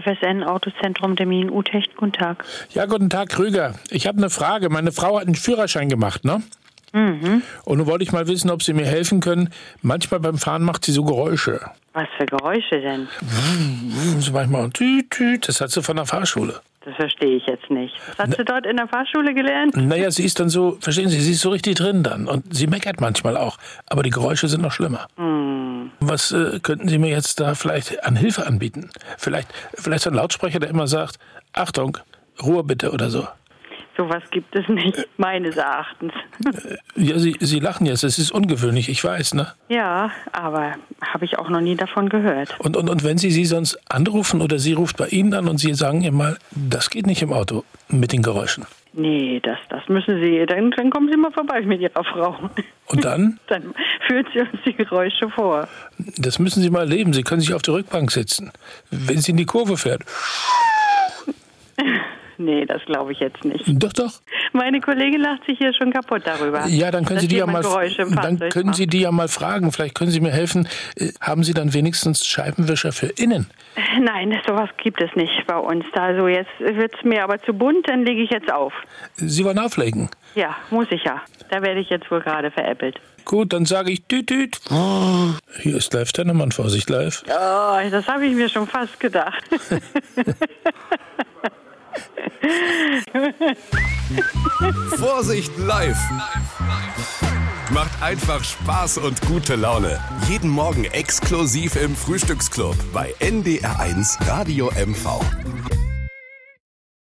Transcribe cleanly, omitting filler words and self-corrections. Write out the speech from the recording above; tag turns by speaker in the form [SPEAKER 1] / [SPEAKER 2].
[SPEAKER 1] FSN Autozentrum der Utecht. Guten Tag.
[SPEAKER 2] Ja, guten Tag, Krüger. Ich habe eine Frage. Meine Frau hat einen Führerschein gemacht, ne?
[SPEAKER 1] Mhm.
[SPEAKER 2] Und nun wollte ich mal wissen, ob Sie mir helfen können. Manchmal beim Fahren macht sie so Geräusche.
[SPEAKER 1] Was für Geräusche denn?
[SPEAKER 2] So manchmal tüt, tüt. Das hat sie von der Fahrschule.
[SPEAKER 1] Das verstehe ich jetzt nicht. Was hat sie dort in der Fahrschule gelernt?
[SPEAKER 2] Naja, sie ist dann so, verstehen Sie, sie ist so richtig drin dann. Und sie meckert manchmal auch. Aber die Geräusche sind noch schlimmer. Was könnten Sie mir jetzt da vielleicht an Hilfe anbieten? Vielleicht so ein Lautsprecher, der immer sagt, Achtung, Ruhe bitte oder so.
[SPEAKER 1] Sowas gibt es nicht, meines Erachtens.
[SPEAKER 2] Ja, Sie lachen jetzt, es ist ungewöhnlich, ich weiß, ne?
[SPEAKER 1] Ja, aber habe ich auch noch nie davon gehört.
[SPEAKER 2] Und wenn Sie sonst anrufen oder sie ruft bei Ihnen an und Sie sagen ihr mal, das geht nicht im Auto mit den Geräuschen.
[SPEAKER 1] Nee, das müssen Sie, dann kommen Sie mal vorbei mit Ihrer Frau.
[SPEAKER 2] Und dann?
[SPEAKER 1] Dann führt sie uns die Geräusche vor.
[SPEAKER 2] Das müssen Sie mal erleben, Sie können sich auf der Rückbank sitzen, wenn sie in die Kurve fährt.
[SPEAKER 1] Nee, das glaube ich jetzt nicht.
[SPEAKER 2] Doch.
[SPEAKER 1] Meine Kollegin lacht sich hier schon kaputt darüber.
[SPEAKER 2] Ja, dann können Sie die ja mal, Sie die ja mal fragen. Vielleicht können Sie mir helfen. Haben Sie dann wenigstens Scheibenwischer für innen?
[SPEAKER 1] Nein, sowas gibt es nicht bei uns. Also jetzt wird es mir aber zu bunt, dann lege ich jetzt auf.
[SPEAKER 2] Sie wollen auflegen?
[SPEAKER 1] Ja, muss ich ja. Da werde ich jetzt wohl gerade veräppelt.
[SPEAKER 2] Gut, dann sage ich tüt, tüt. Hier ist live Tennemann, Vorsicht live.
[SPEAKER 1] Oh, das habe ich mir schon fast gedacht.
[SPEAKER 3] Vorsicht live! Macht einfach Spaß und gute Laune. Jeden Morgen exklusiv im Frühstücksclub bei NDR1 Radio MV.